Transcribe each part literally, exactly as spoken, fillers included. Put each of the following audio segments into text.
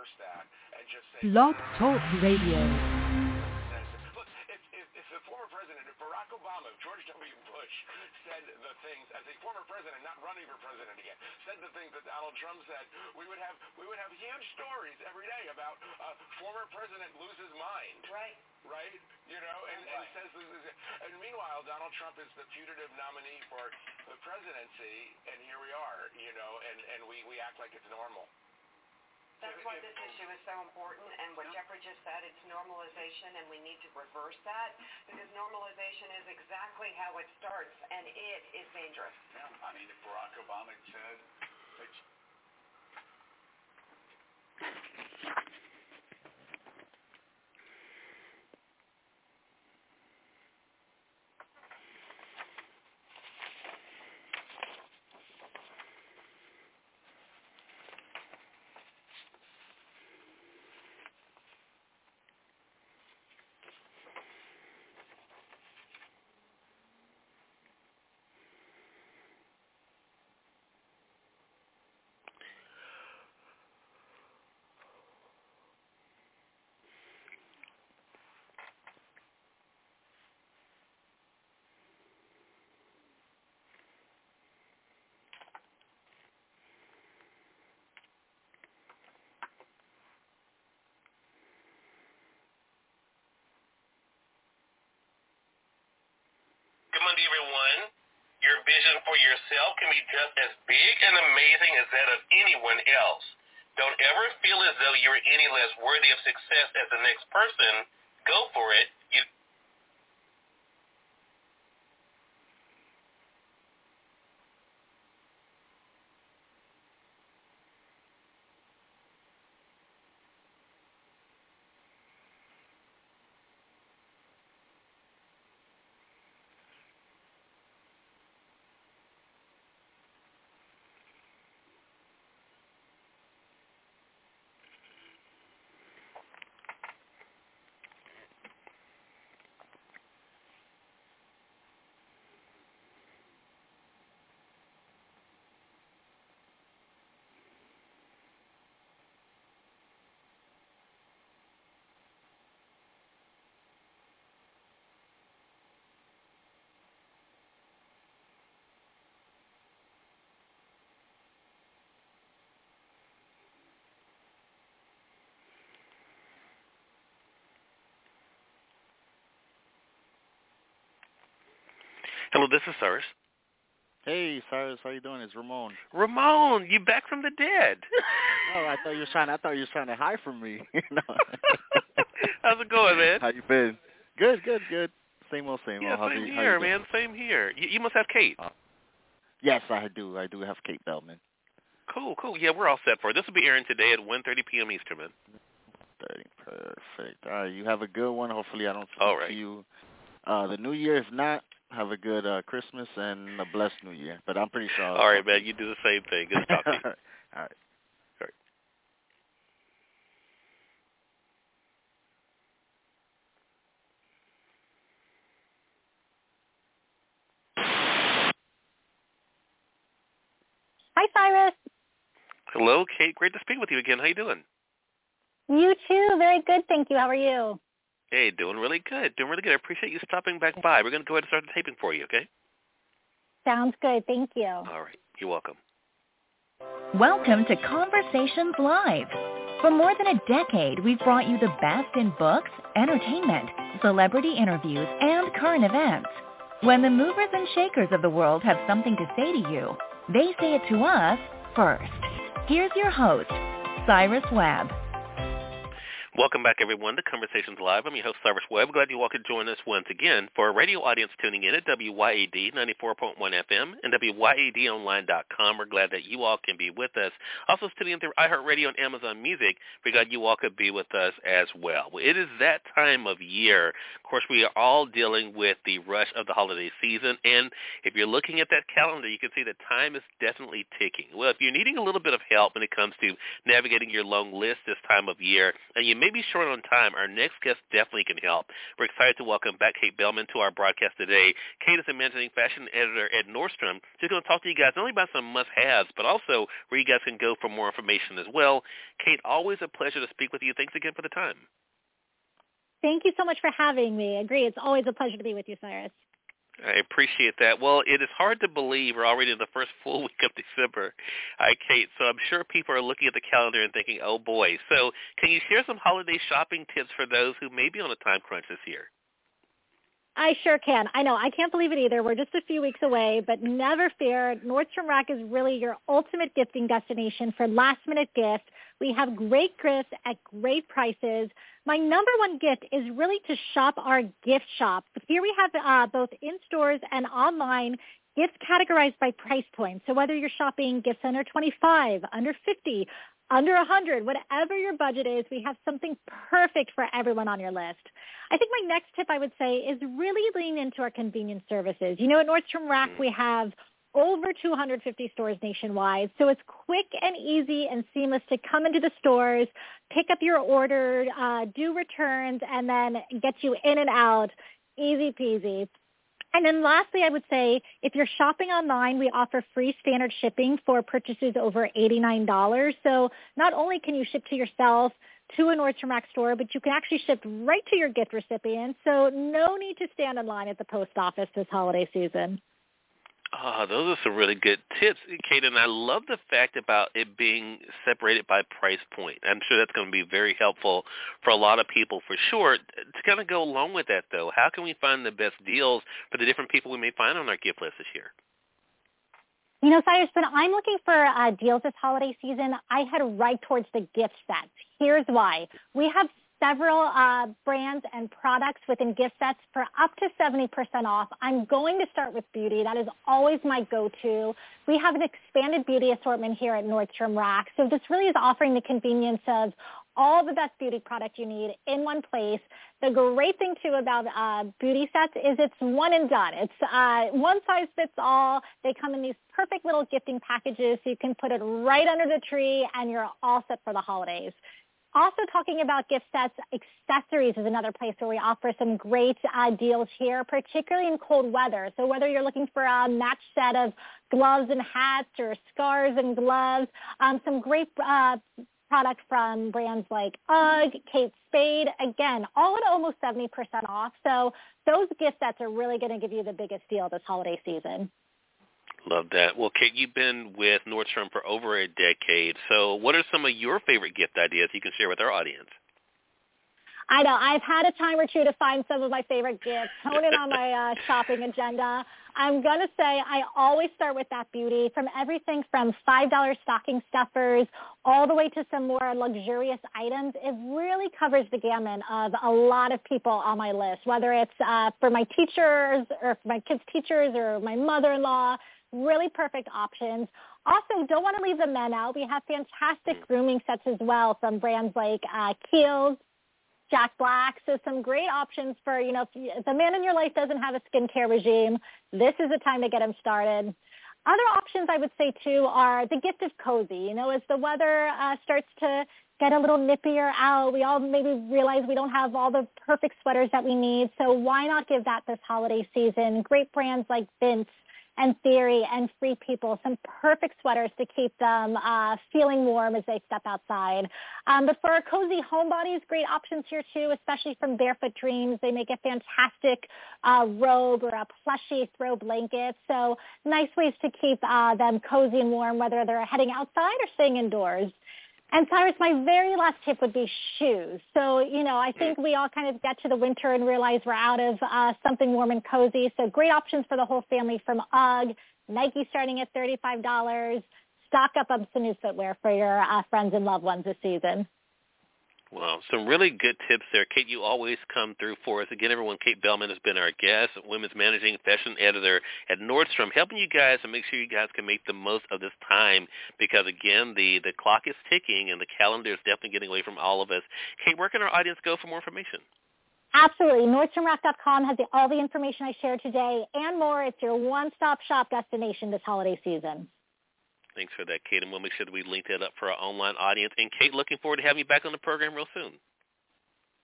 that and just say Blog Talk Radio. Look, if, if, if the former president, if Barack Obama, if George W. Bush said the things, as a former president, not running for president again, said the things that Donald Trump said, we would have we would have huge stories every day about uh, former president loses mind. Right. Right? You know, and, and says, and meanwhile, Donald Trump is the putative nominee for the presidency, and here we are, you know, and, and we, we act like it's normal. That's why this issue is so important, and what Jeffrey just said, it's normalization, and we need to reverse that, because normalization is exactly how it starts, and it is dangerous. Yeah, I mean, if Barack Obama said... Good Monday, everyone. Your vision for yourself can be just as big and amazing as that of anyone else. Don't ever feel as though you're any less worthy of success as the next person. Go for it. You Hello, this is Cyrus. Hey, Cyrus, how you doing? It's Ramon. Ramon, you back from the dead. Oh, I thought you were trying. I thought you were trying to hide from me. No. How's it going, man? How you been? Good, good, good. Same old, same yeah, old. same you, here, man. Same here. You, you must have Kate. Uh, yes, I do. I do have Kate Bellman. Cool, cool. Yeah, we're all set for it. This will be airing today at one thirty p.m. Eastern, man. thirty, perfect. All right, you have a good one. Hopefully, I don't speak all right. to you uh, the new year. If not, have a good uh, Christmas and a blessed New Year. But I'm pretty sure. I'll all right, man. You do the same thing. Good to talk to you. All right. All right. Hi, Cyrus. Hello, Kate. Great to speak with you again. How you doing? You too. Very good, thank you. How are you? Hey, doing really good. Doing really good. I appreciate you stopping back by. We're going to go ahead and start the taping for you, okay? Sounds good. Thank you. All right. You're welcome. Welcome to Conversations Live. For more than a decade, we've brought you the best in books, entertainment, celebrity interviews, and current events. When the movers and shakers of the world have something to say to you, they say it to us first. Here's your host, Cyrus Webb. Welcome back, everyone, to Conversations Live. I'm your host, Cyrus Webb. Glad you all could join us once again. For our radio audience tuning in at W Y A D ninety-four point one F M and W Y A D online dot com, we're glad that you all can be with us. Also tuning in through iHeartRadio and Amazon Music, we're glad you all could be with us as well. Well, it is that time of year. Of course, we are all dealing with the rush of the holiday season, and if you're looking at that calendar, you can see that time is definitely ticking. Well, if you're needing a little bit of help when it comes to navigating your long list this time of year, and you may be short on time, our next guest definitely can help. We're excited to welcome back Kate Behlman to our broadcast today. Kate is a managing fashion editor at Nordstrom. She's going to talk to you guys not only about some must-haves, but also where you guys can go for more information as well. Kate, always a pleasure to speak with you. Thanks again for the time. Thank you so much for having me. I agree. It's always a pleasure to be with you, Cyrus. I appreciate that. Well, it is hard to believe we're already in the first full week of December. All right, Kate, so I'm sure people are looking at the calendar and thinking, oh, boy. So can you share some holiday shopping tips for those who may be on a time crunch this year? I sure can. I know. I can't believe it either. We're just a few weeks away, but never fear. Nordstrom Rack is really your ultimate gifting destination for last-minute gifts. We have great gifts at great prices. My number one gift is really to shop our gift shop. Here we have uh, both in stores and online gifts categorized by price point. So whether you're shopping gifts under twenty-five, under fifty, under one hundred, whatever your budget is, we have something perfect for everyone on your list. I think my next tip I would say is really lean into our convenience services. You know, at Nordstrom Rack, we have over two hundred fifty stores nationwide, so it's quick and easy and seamless to come into the stores, pick up your order, uh, do returns, and then get you in and out. Easy peasy. And then lastly, I would say if you're shopping online, we offer free standard shipping for purchases over eighty-nine dollars. So not only can you ship to yourself, to a Nordstrom Rack store, but you can actually ship right to your gift recipient. So no need to stand in line at the post office this holiday season. Oh, those are some really good tips, Kate, and I love the fact about it being separated by price point. I'm sure that's going to be very helpful for a lot of people for sure. To kind of go along with that, though, how can we find the best deals for the different people we may find on our gift list this year? You know, Cyrus, when I'm looking for uh, deals this holiday season, I head right towards the gift sets. Here's why. We have several uh, brands and products within gift sets for up to seventy percent off. I'm going to start with beauty. That is always my go-to. We have an expanded beauty assortment here at Nordstrom Rack. So this really is offering the convenience of all the best beauty product you need in one place. The great thing, too, about uh, beauty sets is it's one and done. It's uh, one size fits all. They come in these perfect little gifting packages, so you can put it right under the tree, and you're all set for the holidays. Also talking about gift sets, accessories is another place where we offer some great uh, deals here, particularly in cold weather. So whether you're looking for a match set of gloves and hats or scarves and gloves, um, some great uh, products from brands like UGG, Kate Spade, again, all at almost seventy percent off. So those gift sets are really going to give you the biggest deal this holiday season. Love that. Well, Kate, you've been with Nordstrom for over a decade. So what are some of your favorite gift ideas you can share with our audience? I know. I've had a time or two to find some of my favorite gifts, hone in on my uh, shopping agenda. I'm going to say I always start with that beauty, from everything from five dollar stocking stuffers all the way to some more luxurious items. It really covers the gamut of a lot of people on my list, whether it's uh, for my teachers or for my kids' teachers or my mother-in-law. Really perfect options. Also, don't want to leave the men out. We have fantastic grooming sets as well from brands like uh, Kiehl's, Jack Black. So some great options for, you know, if, you, if the man in your life doesn't have a skincare regime, this is the time to get him started. Other options I would say, too, are the gift of cozy. You know, as the weather uh, starts to get a little nippier out, we all maybe realize we don't have all the perfect sweaters that we need. So why not give that this holiday season? Great brands like Vince and Theory and Free People, some perfect sweaters to keep them uh, feeling warm as they step outside. Um, but for our cozy homebodies, great options here too, especially from Barefoot Dreams. They make a fantastic uh, robe or a plushy throw blanket. So nice ways to keep uh, them cozy and warm, whether they're heading outside or staying indoors. And Cyrus, my very last tip would be shoes. So, you know, I think we all kind of get to the winter and realize we're out of uh, something warm and cozy. So great options for the whole family from UGG, Nike starting at thirty-five dollars. Stock up on some new footwear for your uh, friends and loved ones this season. Well, some really good tips there. Kate, you always come through for us. Again, everyone, Kate Behlman has been our guest, women's managing fashion editor at Nordstrom, helping you guys to make sure you guys can make the most of this time because, again, the, the clock is ticking and the calendar is definitely getting away from all of us. Kate, where can our audience go for more information? Absolutely. Nordstrom Rack dot com has the, all the information I shared today and more. It's your one-stop shop destination this holiday season. Thanks for that, Kate, and we'll make sure that we link that up for our online audience. And, Kate, looking forward to having you back on the program real soon.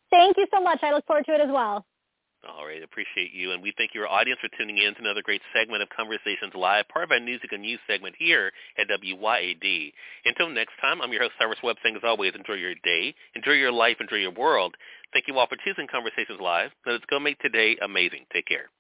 Thank you so much. I look forward to it as well. All right, appreciate you. And we thank your audience for tuning in to another great segment of Conversations Live, part of our music and news segment here at W Y A D. Until next time, I'm your host, Cyrus Webb, saying as always, enjoy your day, enjoy your life, enjoy your world. Thank you all for choosing Conversations Live. Let's go make today amazing. Take care.